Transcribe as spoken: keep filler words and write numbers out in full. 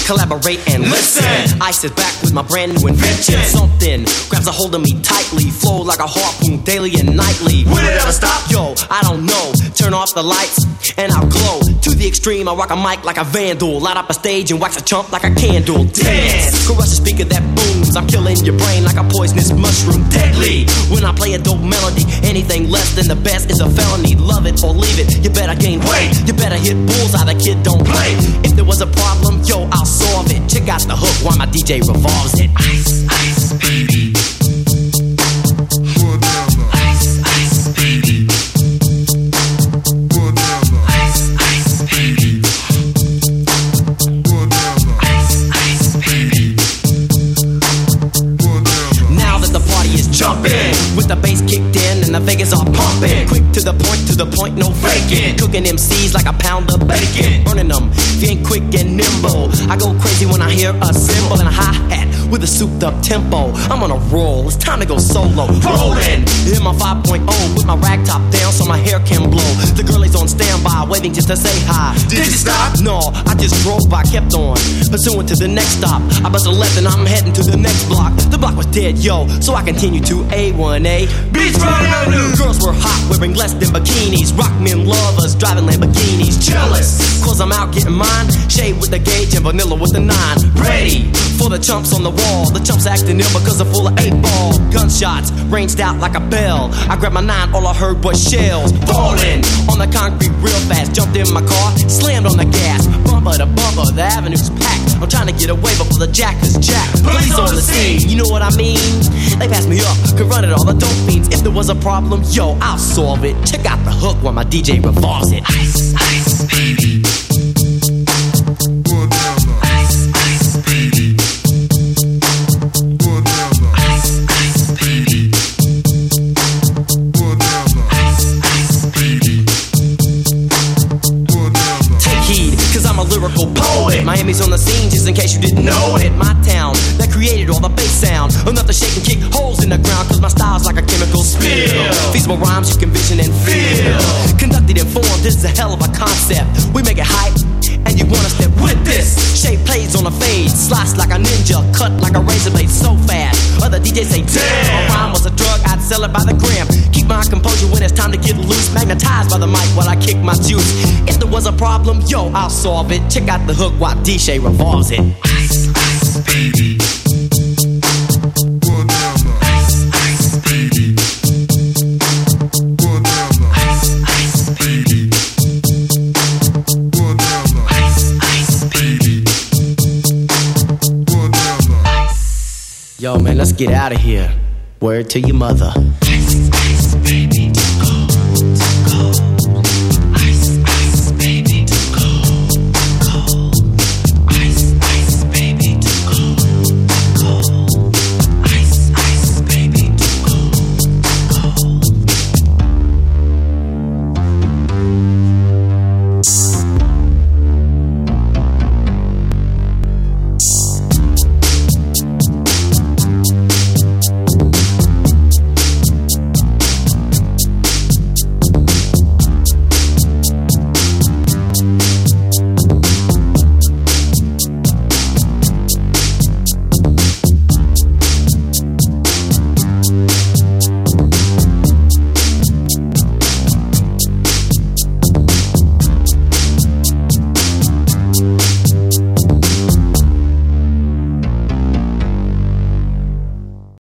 collaborate and listen. I sit back with my brand new invention. Something grabs a hold of me tightly, flow like a harpoon daily and nightly. Will it ever stop? Yo, I don't know. Turn off the lights and I'll glow. To the extreme, I rock a mic like a vandal. Light up a stage and wax a chump like a candle. Dance! Crush the speaker that booms. I'm killing your brain like a poisonous mushroom. Deadly! When I play a dope melody, anything less than the best is a felony. Love it or leave it, you better gain weight. You better hit bullseye, the kid don't play. If there was a problem, yo, I'll solve it. Check out the hook while my D J revolves it. Ice, ice, baby. Ice, ice, baby. Ice, ice, baby. Ice, ice, baby. Now that the party is jumping, with the bass kicked in and the Vegas are pumping. Quick to the point, to the point, no faking. Cooking M Cs like a pound of bacon. Burning them, if you ain't quick and nimble. I go crazy when I hear a cymbal and a hi-hat with a souped up tempo. I'm on a roll, it's time to go solo. Rolling, in my five point oh with my rag top down so my hair can blow. The girl is on standby, waiting just to say hi. Did you stop? No, I just drove by, kept on pursuing to the next stop. I bust a left and I'm heading to the next block. The block was dead, yo, so I continued to A one A Beachfront Avenue. Girls were hot, wearing less than bikinis. Rock men lovers, driving Lamborghinis. Jealous, cause I'm out getting mine. Shade with the gauge and vanilla with the nine. Ready for the chumps on the wall. The chumps acting ill because they're full of eight ball. Gunshots ranged out like a bell. I grabbed my nine, all I heard was shells falling on the concrete real fast. Jumped in my car, slammed on the gas. Bumper to bumper, the avenue's packed. I'm trying to get away before the jack is jacked. Police on the scene, you know what I mean? They passed me up, could run it all the dope fiends. If there was a problem, yo, I'll solve it. Check out the hook while my D J revolves it. Ice, ice, baby. Ice, ice, baby. Ice, ice, baby. Ice, ice, baby. Take heed, cause I'm a lyrical poet. Miami's on the scene, just in case you didn't know it. My town, that created all the bass sound. Enough to shake and kick holes in the ground, cause my style's like a chemical spill. Feasible rhymes you can vision and feel. Conducted and formed, this is a hell of a concept. We make it hype, and you wanna step with this. Shape plays on a fade, slice like a ninja, cut like a razor blade so fast. Other D Js say, damn, a rhyme was a drug, I'd sell it by the gram. Keep my composure when it's time to get loose. Magnetized by the mic while I kick my juice. If there was a problem, yo, I'll solve it. Check out the hook while D J revolves it. Ice, ice, baby. Ice, ice, baby. Ice, ice, baby. Ice, ice, baby. Yo, man, let's get out of here. Word to your mother. Ice, ice.